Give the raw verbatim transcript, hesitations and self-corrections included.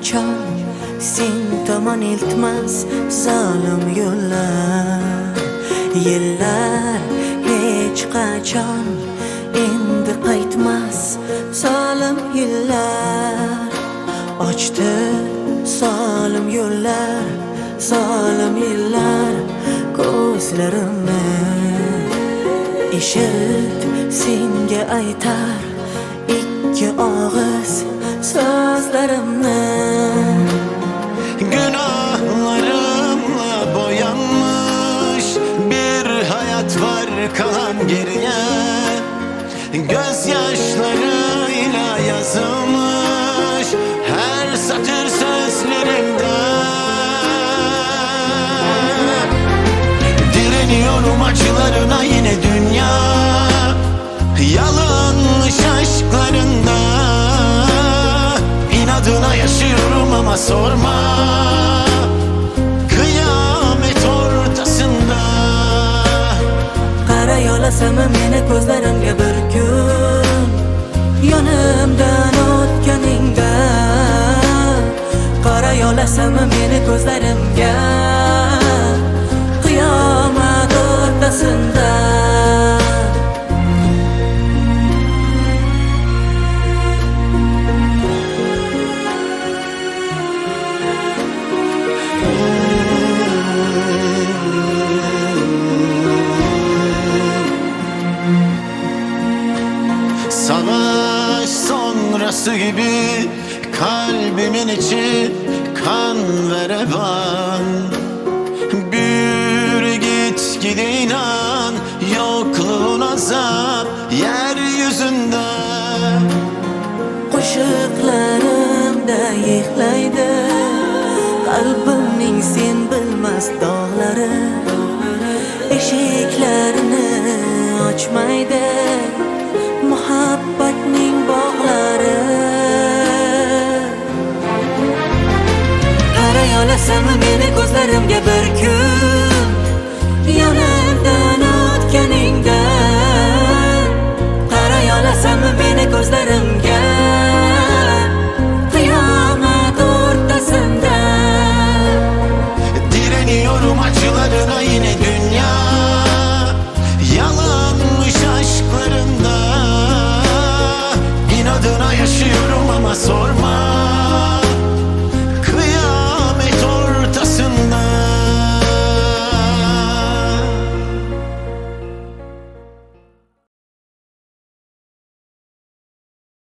qachon sen tomon iltmas zolim yo'llar. Yillar hech qachon endi qaytmas solim yillar. Ochdi solim yo'llar, solim yillar ko'zlarimni. Eshit, senga aytar ikki og'iz sözlerimni. Günahlarımla boyanmış bir hayat var kalan geriye. Gözyaşlarıyla yazılmış her satır sözlerimde. Direniyorum acılarına yine dünya, yalanmış aşklarında. İnadına yaşıyorum ama sorma, kıyamet ortasında. Qara yo'lasam meni ko'zlarimga bir kun, yonimdan o'tganingda. Qara yo'lasam meni ko'zlarimga, qiyomat o'rtasında. Savaş sonrası gibi kalbimin içi kan ve revan. Büyür git gide inan, yokluğun azap yeryüzünde. Qo'shiqlarimda yig'laydi qalbimning sen bilmas dog'lari. Eshiklarini ochmaydi muhabbatning bog'lari. Qara yo'lasam meni ko'zlarimga